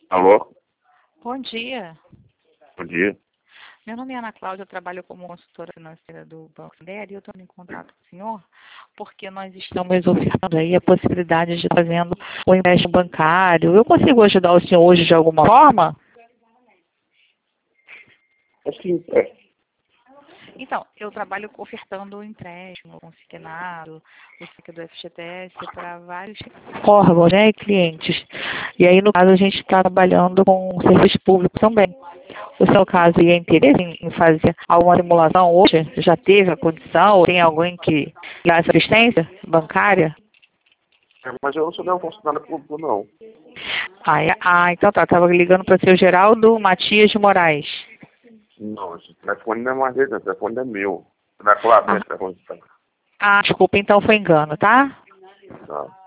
Alô? Bom dia. Bom dia. Meu nome é Ana Cláudia, eu trabalho como consultora financeira do Banco Santander e eu estou em contato com o senhor porque nós estamos ofertando aí a possibilidade de estar fazendo o empréstimo bancário. Eu consigo ajudar o senhor hoje de alguma forma? Assim, Então, eu trabalho ofertando o empréstimo consignado, o SIC do FGTS para vários órgãos, né, e clientes. E aí, no caso, a gente está trabalhando com serviços públicos também. O seu caso ia interesse em fazer alguma simulação hoje? Já teve a condição? Ou tem alguém que dá essa assistência bancária? mas eu não sou nenhum funcionário público, não. Então tá. Estava ligando para o seu Geraldo Matias de Moraes. Não, esse telefone não é mais dele, esse telefone é meu. Não é claro, né? Esse telefone Desculpa, então foi engano, tá? tá.